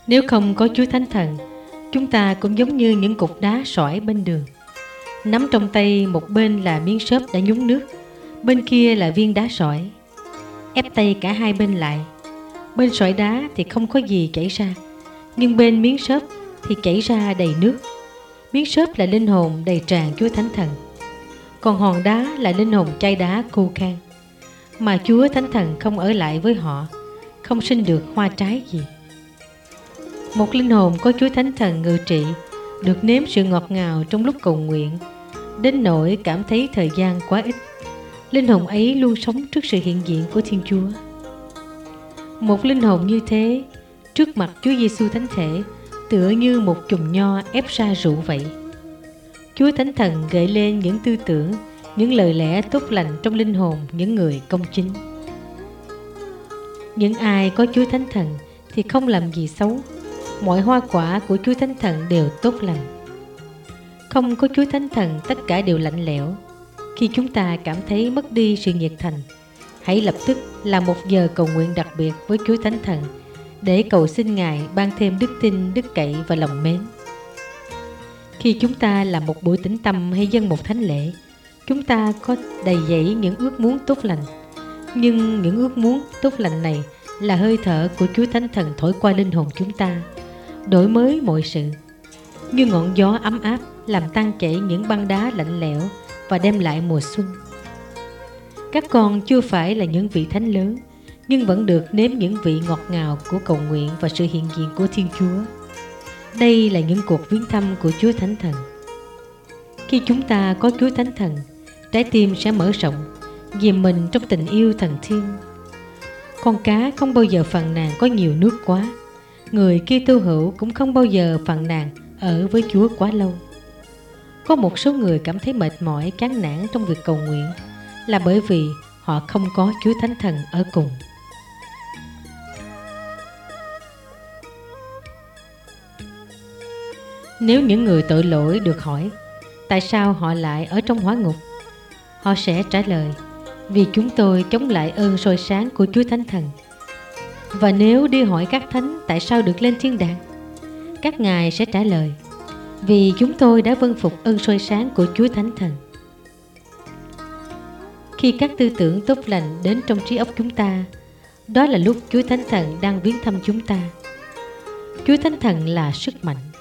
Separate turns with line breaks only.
Nếu không có Chúa Thánh Thần, chúng ta cũng giống như những cục đá sỏi bên đường. Nắm trong tay, một bên là miếng xốp đã nhúng nước, bên kia là viên đá sỏi. Ép tay cả hai bên lại. Bên sỏi đá thì không có gì chảy ra, nhưng bên miếng xốp thì chảy ra đầy nước. Miếng xốp là linh hồn đầy tràn Chúa Thánh Thần, còn hòn đá là linh hồn chai đá khô khan. Mà Chúa Thánh Thần không ở lại với họ, không sinh được hoa trái gì. Một linh hồn có Chúa Thánh Thần ngự trị được nếm sự ngọt ngào trong lúc cầu nguyện, đến nỗi cảm thấy thời gian quá ít. Linh hồn ấy luôn sống trước sự hiện diện của Thiên Chúa. Một linh hồn như thế, trước mặt Chúa Giêsu Thánh Thể, tựa như một chùm nho ép ra rượu vậy. Chúa Thánh Thần gợi lên những tư tưởng, những lời lẽ tốt lành trong linh hồn những người công chính. Những ai có Chúa Thánh Thần thì không làm gì xấu. Mọi hoa quả của Chúa Thánh Thần đều tốt lành. Không có Chúa Thánh Thần, tất cả đều lạnh lẽo. Khi chúng ta cảm thấy mất đi sự nhiệt thành, hãy lập tức làm một giờ cầu nguyện đặc biệt với Chúa Thánh Thần để cầu xin Ngài ban thêm đức tin, đức cậy và lòng mến. Khi chúng ta làm một buổi tĩnh tâm hay dâng một thánh lễ, chúng ta có đầy dẫy những ước muốn tốt lành. Nhưng những ước muốn tốt lành này là hơi thở của Chúa Thánh Thần thổi qua linh hồn chúng ta, đổi mới mọi sự, như ngọn gió ấm áp làm tan chảy những băng đá lạnh lẽo và đem lại mùa xuân. Các con chưa phải là những vị thánh lớn, nhưng vẫn được nếm những vị ngọt ngào của cầu nguyện và sự hiện diện của Thiên Chúa. Đây là những cuộc viếng thăm của Chúa Thánh Thần. Khi chúng ta có Chúa Thánh Thần, trái tim sẽ mở rộng, dìm mình trong tình yêu thần thiên. Con cá không bao giờ phàn nàn có nhiều nước quá. Người Kitô hữu cũng không bao giờ phàn nàn ở với Chúa quá lâu. Có một số người cảm thấy mệt mỏi, chán nản trong việc cầu nguyện là bởi vì họ không có Chúa Thánh Thần ở cùng. Nếu những người tội lỗi được hỏi tại sao họ lại ở trong hỏa ngục, họ sẽ trả lời: vì chúng tôi chống lại ơn soi sáng của Chúa Thánh Thần. Và nếu đi hỏi các thánh tại sao được lên thiên đàng, các ngài sẽ trả lời: vì chúng tôi đã vâng phục ơn soi sáng của Chúa Thánh Thần. Khi các tư tưởng tốt lành đến trong trí óc chúng ta, đó là lúc Chúa Thánh Thần đang viếng thăm chúng ta. Chúa Thánh Thần là sức mạnh.